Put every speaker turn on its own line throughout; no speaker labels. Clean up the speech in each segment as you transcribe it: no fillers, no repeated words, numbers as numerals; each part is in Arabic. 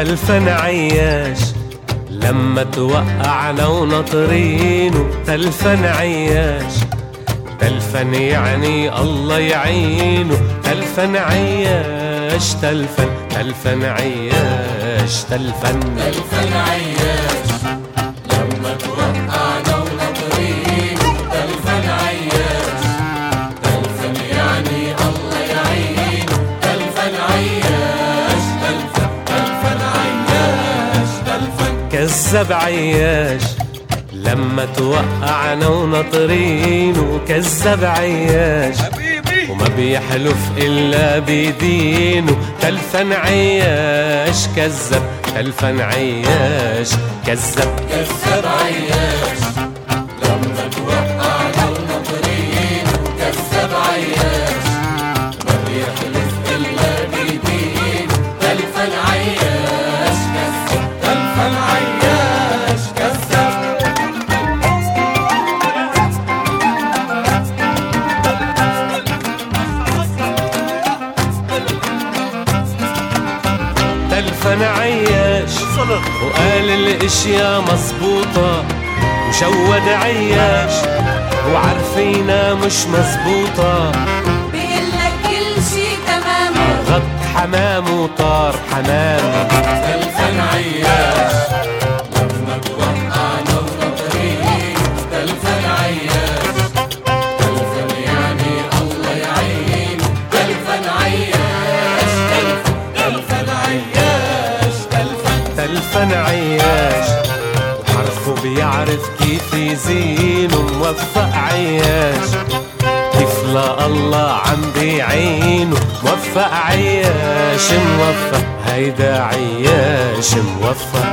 تلفن عياش لما توقعنا وناطرينه. تلفن عياش تلفن يعني الله يعينه. تلفن عياش تلفن عياش تلفن
عياش لما توقعنا وناطرينه. تلفن عياش تلفن يعني الله يعينه. تلفن عياش تلفن عياش تلفن.
كذب عياش لما توقعنا وناطرينه. كذب عياش وما بيحلف إلا بدينه. تلفن عياش كذب. تلفن عياش كذب.
كذب عياش لما توقعنا وناطرينه. كذب عياش ما بيحلف إلا بدينه. تلفن عياش كذب. تلفن عياش كذب.
تلفن عياش وقال الاشياء مظبوطة. وشود عياش وعارفينها مش مظبوطة.
بيقلك كل شي تمام
غط حمام وطار حمام.
تلفن عياش لما توقعنا وناطرينه. تلفن عياش تلفن يعني الله يعينه. تلفن عياش تلفن عياش تلفن.
تلفن عياش وحرفه بيعرف كيف يزينه. موفق عياش كيف لا الله عم بيعينه. موفق عياش موفق. هيدا عياش موفق.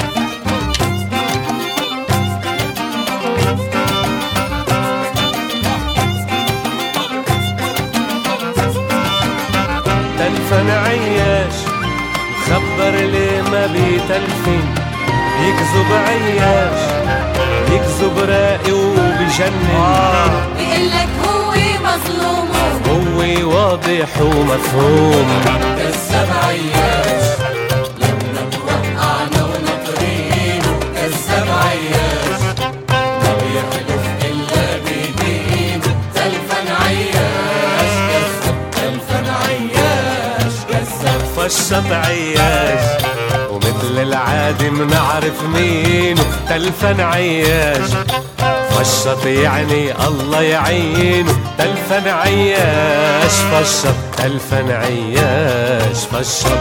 تلفن عياش خبر ليه ما بيتلفن. يكذب عياش يكذب راقي وبجنن.
بيقلك هو مظلوم
هو واضح ومفهوم.
كذب عياش لما توقعنا وناطرينه. كذب عياش ما بيحلف إلا بدينه. تلفن عياش كذب. تلفن عياش كذب.
فشط عياش ومثل العادي منعرف مينه. تلفن عياش فشط يعني الله يعينه. تلفن عياش فشط. تلفن عياش فشط.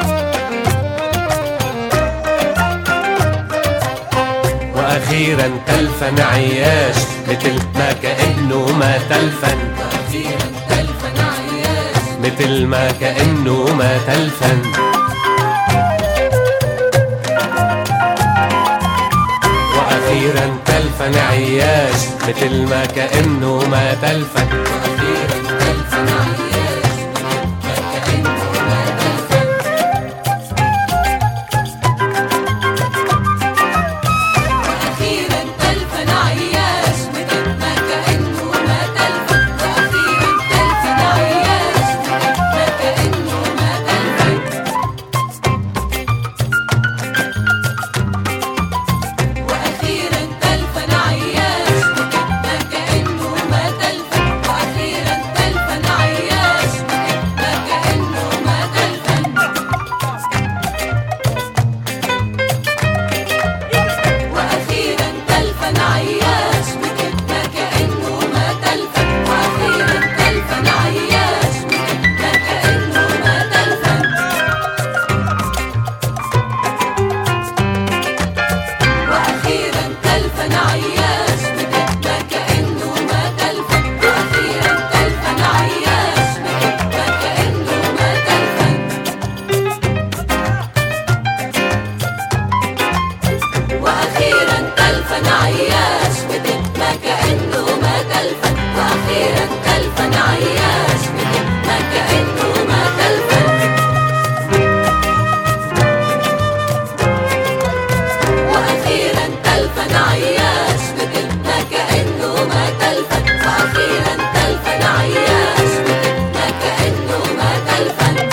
وأخيرا تلفن عياش مثل ما كأنه ما تلفن.
أخيرا تلفن عياش
مثل ما كأنه ما تلفن. وأخيرا تلفن عياش مثل ما كأنه ما تلفن.
وأخيرا تلفن عياش ما كأنه ما تلفن.
وأخيرا تلفن عياش مثل ما كأنه ما تلفن. وأخيرا تلفن عياش مثل ما كأنه ما تلفن. وأخيرا تلفن عياش مثل ما كأنه ما تلفن. وأخيرا تلفن عياش مثل ما كأنه ما تلفن. وأخيرا تلفن عياش مثل ما كأنه ما تلفن. وأخيرا تلفن عياش مثل ما كأنه ما تلفن. وأخيرا تلفن عياش مثل ما كأنه ما تلفن. وأخيرا تلفن عياش مثل ما كأنه ما تلفن. وأخيرا تلفن عياش مثل ما كأنه ما تلفن. وأخيرا تلفن عياش مثل ما كأنه ما تلفن. وأخيرا تلفن عياش مثل ما كأنه ما تلفن. وأخيرا تلفن عياش مثل ما كأنه ما تلفن.